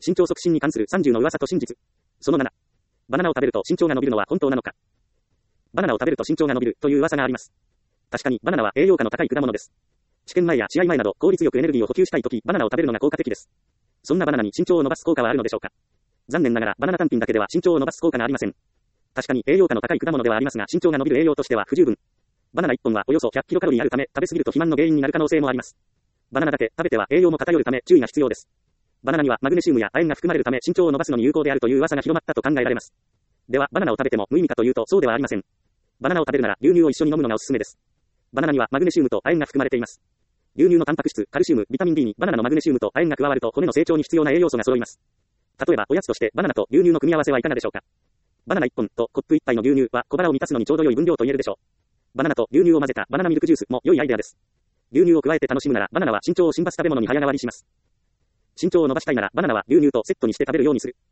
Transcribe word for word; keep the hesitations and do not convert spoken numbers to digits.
身長促進に関するさんじゅうの噂と真実。そのなな。バナナを食べると身長が伸びるのは本当なのか。バナナを食べると身長が伸びるという噂があります。確かにバナナは栄養価の高い果物です。試験前や試合前など効率よくエネルギーを補給したいとき、バナナを食べるのが効果的です。そんなバナナに身長を伸ばす効果はあるのでしょうか。残念ながらバナナ単品だけでは身長を伸ばす効果がありません。確かに栄養価の高い果物ではありますが、身長が伸びる栄養としては不十分。バナナいっぽんはおよそひゃくキロカロリーあるため、食べ過ぎると肥満の原因になる可能性もあります。バナナだけ食べては栄養も偏るため注意が必要です。バナナにはマグネシウムや亜鉛が含まれるため身長を伸ばすのに有効であるという噂が広まったと考えられます。では、バナナを食べても無意味かというとそうではありません。バナナを食べるなら牛乳を一緒に飲むのがおすすめです。バナナにはマグネシウムと亜鉛が含まれています。牛乳のタンパク質、カルシウム、ビタミン D にバナナのマグネシウムと亜鉛が加わると骨の成長に必要な栄養素が揃います。例えばおやつとしてバナナと牛乳の組み合わせはいかがでしょうか。バナナいっぽんとコップいっぱいの牛乳は小腹を満たすのにちょうど良い分量と言えるでしょう。バナナと牛乳を混ぜたバナナミルクジュースも良いアイデアです。牛乳を加えて楽しむならバナナは身長を伸ばす食べ物に早変わりします。身長を伸ばしたいならバナナは牛乳とセットにして食べるようにする。